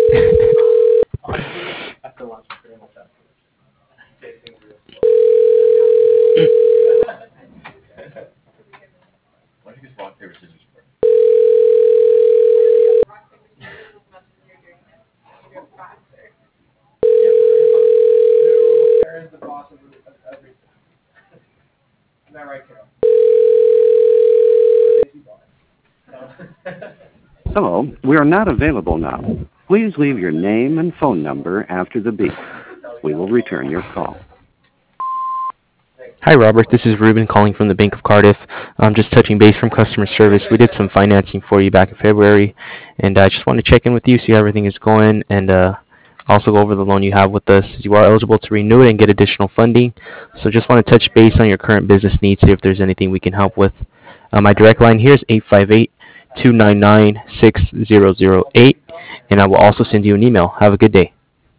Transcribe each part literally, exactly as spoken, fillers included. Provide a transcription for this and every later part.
I still watch Grandma Fast. Tasting real slow. Why don't you just rock, paper, scissors for it? Sarah is the boss of everything. Isn't that right, Carol? No. Hello, we are not available now. Please leave your name and phone number after the beep. We will return your call. Hi, Robert. This is Ruben calling from the Bank of Cardiff. I'm just touching base from customer service. We did some financing for you back in February, and I just want to check in with you, see how everything is going, and uh, also go over the loan you have with us. You are eligible to renew it and get additional funding. So just want to touch base on your current business needs, see if there's anything we can help with. Uh, my direct line here is eight five eight, two nine nine, six zero zero eight, and I will also send you an email. Have a good day.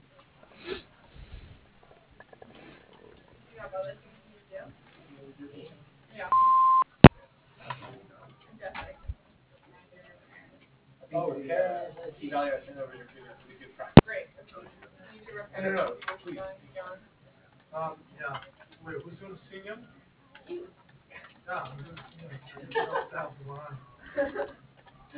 Oh, yeah. Evaluate, I sent over your video. We could try. Great. No, no, no, please. Um, yeah. Wait, who's going to sing him? You. Yeah, I'm going to sing him. That one.